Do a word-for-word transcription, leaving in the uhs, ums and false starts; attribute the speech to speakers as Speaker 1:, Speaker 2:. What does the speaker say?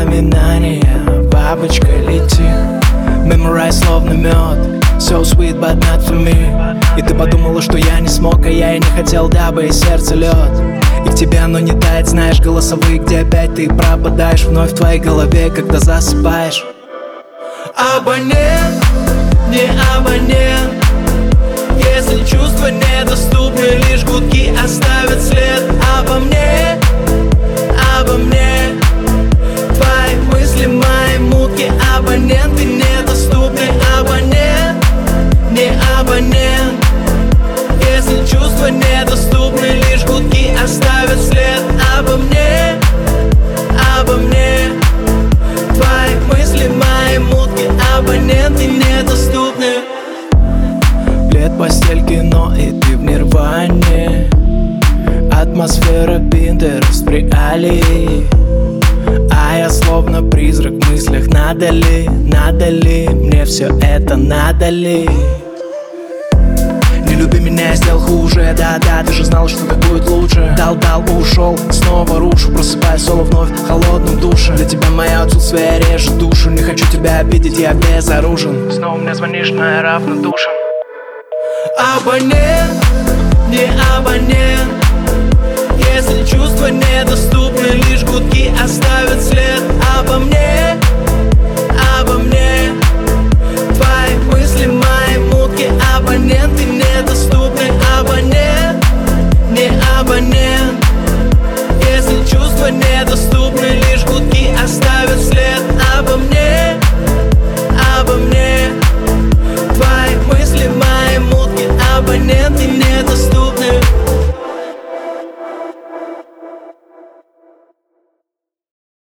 Speaker 1: воспоминания, бабочка лети. Memorize словно мед, so sweet but not for me. И ты подумала, что я не смог, а я и не хотел, дабы и сердце лед. И в тебе оно не тает, знаешь, голосовые, где опять ты пропадаешь. Вновь в твоей голове, когда засыпаешь. Абонент, не абонент. Если чувства недоступны, лишь гудки оставят след. Обо мне, обо мне. Твои мысли, мои мутки. Абоненты недоступны. Абонент, не абонент. Если чувства недоступны, лишь гудки оставят след. Обо мне, обо мне. Твои мысли, мои мутки. Абоненты недоступны. Плед, постель, кино, и ты в нирване. Атмосфера Pinterest в реалии. А я словно призрак в мыслях. Надо ли, надо ли, мне все это надо ли? Не люби меня, я сделал хуже. Да-да, ты же знал, что так будет лучше. Дал-дал, ушел, снова рушу. Просыпаюсь снова вновь в холодном душе. Для тебя мое отсутствие режет душу. Не хочу тебя обидеть, я безоружен. Снова мне звонишь, но я равнодушен. Абонент, не абонент. Если чувства недоступны, лишь гудки оставят след. Обо мне, обо мне. Твои мысли, мои мутки. Абоненты недоступны. Абонент, не абонент. Если чувства недоступны,